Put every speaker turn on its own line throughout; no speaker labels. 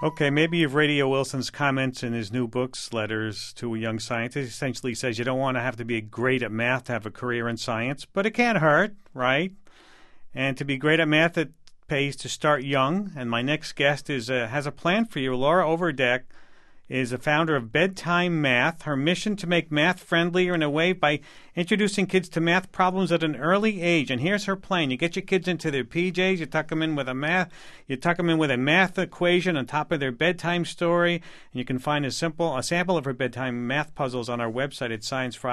Okay, maybe you've read E.O. Wilson's comments in his new books, Letters to a Young Scientist. He essentially says you don't want to have to be great at math to have a career in science, but it can't hurt, right? And to be great at math, it pays to start young. And my next guest has a plan for you. Laura Overdeck is a founder of Bedtime Math. Her mission to make math friendlier in a way by introducing kids to math problems at an early age. And here's her plan: you get your kids into their PJs, you tuck them in with a math equation on top of their bedtime story, and you can find a sample of her bedtime math puzzles on our website at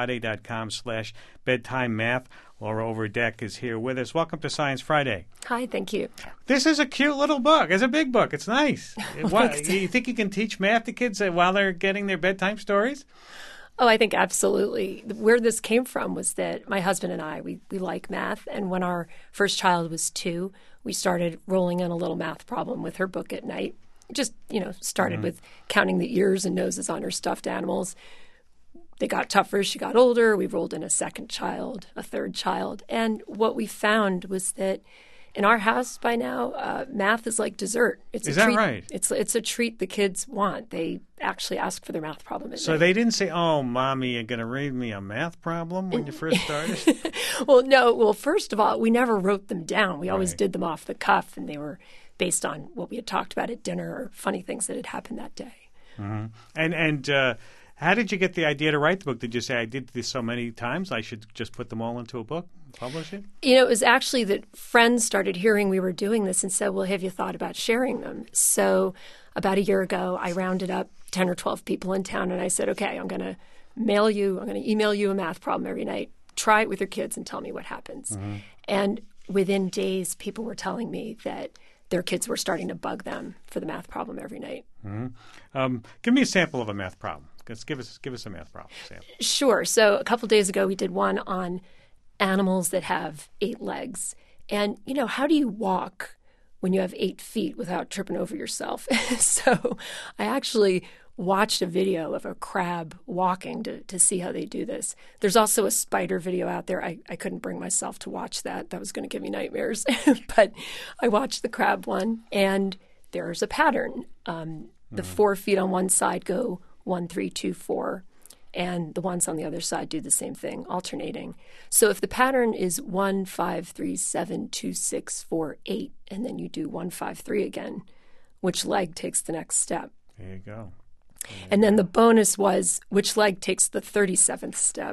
sciencefriday.com/bedtime math. Laura Overdeck is here with us. Welcome to Science Friday.
Hi, thank you.
This is a cute little book. It's a big book. It's nice. You think you can teach math to kids while they're getting their bedtime stories?
Oh, I think absolutely. Where this came from was that my husband and I, we like math. And when our first child was 2, we started rolling in a little math problem with her book at night. Just, started with counting the ears and noses on her stuffed animals. They got tougher as she got older. We rolled in a second child, a third child. And what we found was that in our house by now, math is like dessert.
Is that right?
It's a treat the kids want. They actually ask for their math problem at night.
So they didn't say, "Oh, Mommy, you're going to read me a math problem" when you first started?
Well, no. Well, first of all, we never wrote them down. We always did them off the cuff, and they were based on what we had talked about at dinner or funny things that had happened that day.
Mm-hmm. And how did you get the idea to write the book? Did you say, "I did this so many times, I should just put them all into a book, publish it"?
It was actually that friends started hearing we were doing this and said, "Well, have you thought about sharing them?" So about a year ago, I rounded up 10 or 12 people in town, and I said, "Okay, I'm going to email you a math problem every night. Try it with your kids and tell me what happens." Mm-hmm. And within days, people were telling me that their kids were starting to bug them for the math problem every night.
Mm-hmm. Give me a sample of a math problem. Give us a math problem sample.
Sure. So a couple days ago, we did one on animals that have 8 legs. And, how do you walk when you have 8 feet without tripping over yourself? So I actually watched a video of a crab walking to see how they do this. There's also a spider video out there. I couldn't bring myself to watch that. That was going to give me nightmares. But I watched the crab one, and there's a pattern. The 4 feet on one side go 1, 3, 2, 4, and the ones on the other side do the same thing, alternating. So if the pattern is 1, 5, 3, 7, 2, 6, 4, 8, and then you do 1, 5, 3 again, which leg takes the next step?
There you go.
And then the bonus was, which leg takes the 37th step?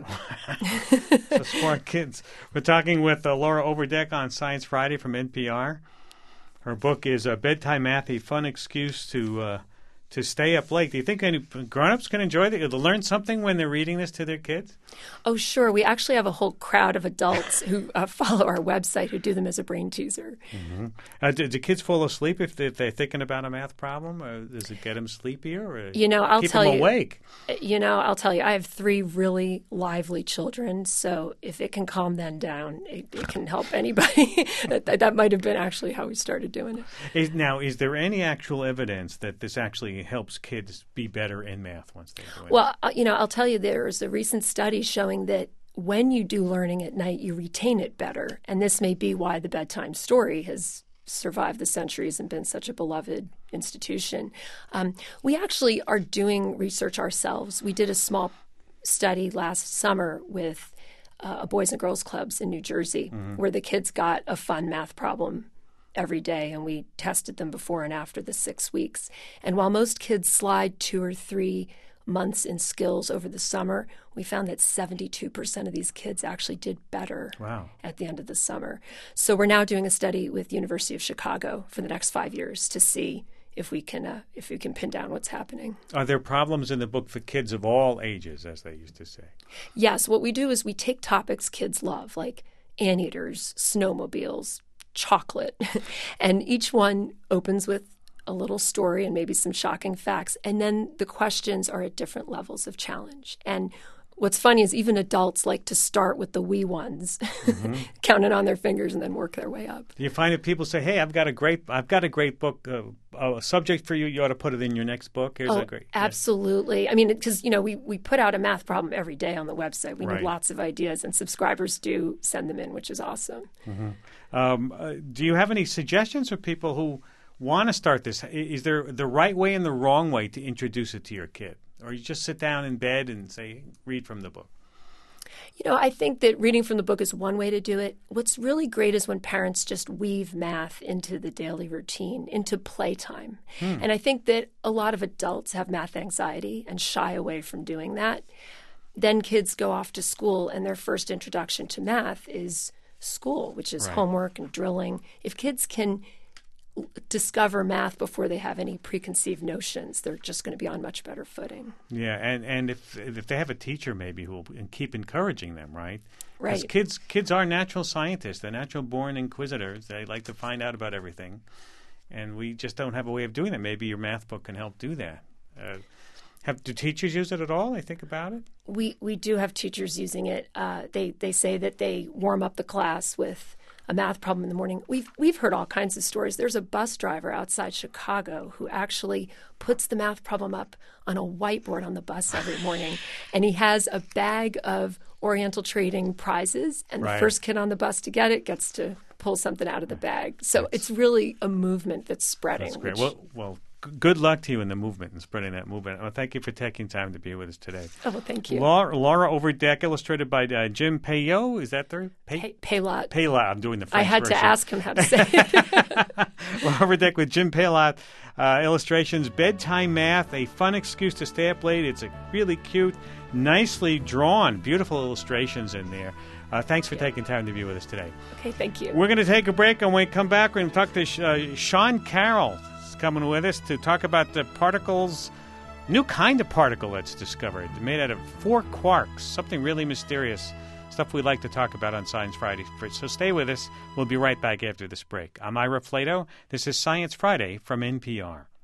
So smart kids. We're talking with Laura Overdeck on Science Friday from NPR. Her book is Bedtime Math, a fun excuse to stay up late. Do you think any grown-ups can enjoy it? To learn something when they're reading this to their kids?
Oh, sure. We actually have a whole crowd of adults who follow our website who do them as a brain teaser.
Mm-hmm. Do kids fall asleep if they're thinking about a math problem? Or does it get them sleepier? Or
I'll
keep
tell
them
you.
awake?
I'll tell you. I have 3 really lively children, so if it can calm them down, it can help anybody. that might have been actually how we started doing it.
Is there any actual evidence that this actually helps kids be better in math once they do it?
Well, I'll tell you, there is a recent study showing that when you do learning at night, you retain it better. And this may be why the bedtime story has survived the centuries and been such a beloved institution. We actually are doing research ourselves. We did a small study last summer with Boys and Girls Clubs in New Jersey, where the kids got a fun math problem every day, and we tested them before and after the 6 weeks. And while most kids slide 2 or 3 months in skills over the summer, we found that 72% of these kids actually did better at the end of the summer. So we're now doing a study with the University of Chicago for the next 5 years to see if we can pin down what's happening.
Are there problems in the book for kids of all ages, as they used to say?
Yes. What we do is we take topics kids love, like anteaters, snowmobiles, chocolate, and each one opens with a little story and maybe some shocking facts. And then the questions are at different levels of challenge. And what's funny is even adults like to start with the wee ones, counting on their fingers and then work their way up.
Do you find that people say, "Hey, I've got a great book, a subject for you. You ought to put it in your next book"? Here's a great.
Absolutely. Yeah. I mean, because we put out a math problem every day on the website. We need lots of ideas, and subscribers do send them in, which is awesome.
Do you have any suggestions for people who want to start this, is there the right way and the wrong way to introduce it to your kid? Or you just sit down in bed and say, read from the book?
I think that reading from the book is one way to do it. What's really great is when parents just weave math into the daily routine, into playtime. And I think that a lot of adults have math anxiety and shy away from doing that. Then kids go off to school, and their first introduction to math is school, which is homework and drilling. If kids can discover math before they have any preconceived notions, they're just going to be on much better footing.
Yeah, and if they have a teacher maybe who will keep encouraging them, right?
Right.
Because kids are natural scientists. They're natural-born inquisitors. They like to find out about everything. And we just don't have a way of doing that. Maybe your math book can help do that. Do teachers use it at all? They think about it?
We do have teachers using it. They say that they warm up the class with a math problem in the morning. We've heard all kinds of stories. There's a bus driver outside Chicago who actually puts the math problem up on a whiteboard on the bus every morning, and he has a bag of Oriental Trading prizes, and the first kid on the bus to get it gets to pull something out of the bag. So it's really a movement that's spreading.
That's great. Well, good luck to you in the movement and spreading that movement. Well, thank you for taking time to be with us today.
Oh, well, thank you.
Laura Overdeck, illustrated by Jim Paillot. Is that the
Paylot.
Paylot. I'm doing the French
I had
version.
to ask him how to say it.
Laura Overdeck with Jim Paylot illustrations. Bedtime math, a fun excuse to stay up late. It's a really cute, nicely drawn, beautiful illustrations in there. Thanks for taking time to be with us today.
Okay, thank you.
We're going to take a break, and when we come back, we're going to talk to Sean Carroll. Coming with us to talk about the particles, new kind of particle that's discovered, made out of 4 quarks, something really mysterious, stuff we like to talk about on Science Friday. So stay with us. We'll be right back after this break. I'm Ira Flato. This is Science Friday from NPR.